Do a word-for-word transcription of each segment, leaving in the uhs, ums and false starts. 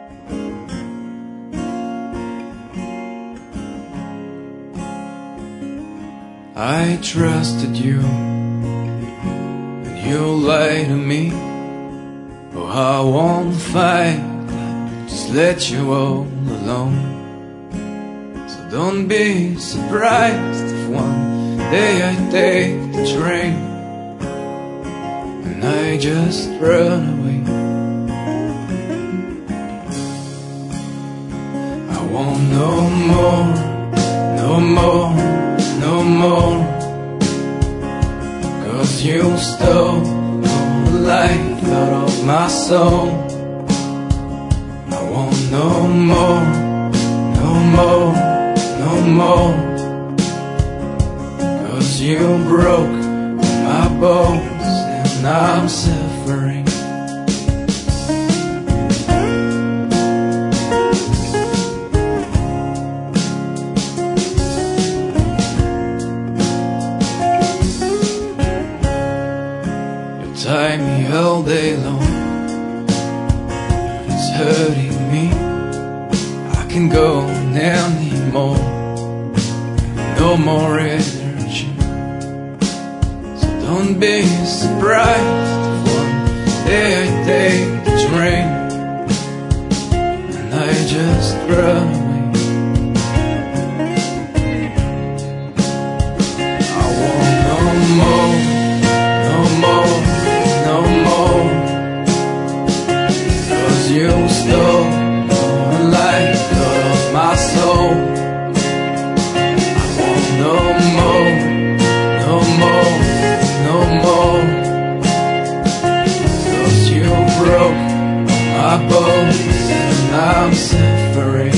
I trusted you, and you lied to me. Oh, I won't fight, just let you all alone. So don't be surprised if one day I take the train and I just run away. I want no more, no more, no more, 'cause you stole all the life out of my soul. I want no more, no more, no more, 'cause you broke my bones and I'm suffering. Tie me all day long, it's hurting me. I can't go on anymore, no more energy. So don't be surprised if one day I take the train and I just run away. I want no more, no more, no more, 'cause you stole all the life out of my soul. I want no more, no more, no more, 'cause you broke my bones and I'm suffering.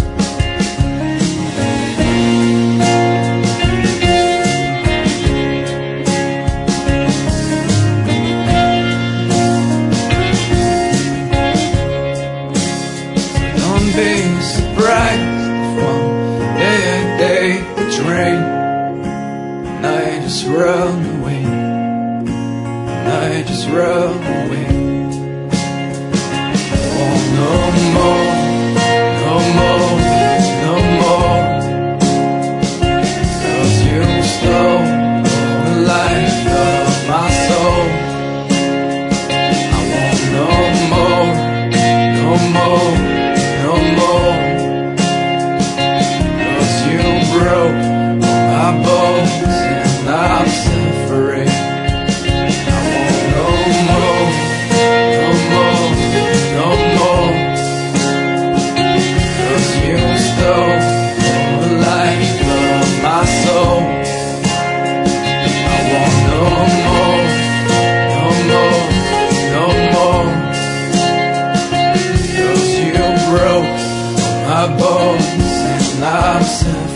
Be surprised if one day I take the train and I just run away, and I just run away. Oh, no more, no more, no more, 'cause you stole all the life out of my soul. I want no more, no more, no more, 'cause you broke my bones and I'm suffering. I want no more, no more, no more, 'cause you stole all the life out of my soul. I want no more, no more, no more, 'cause you broke my bones and I'm suffering.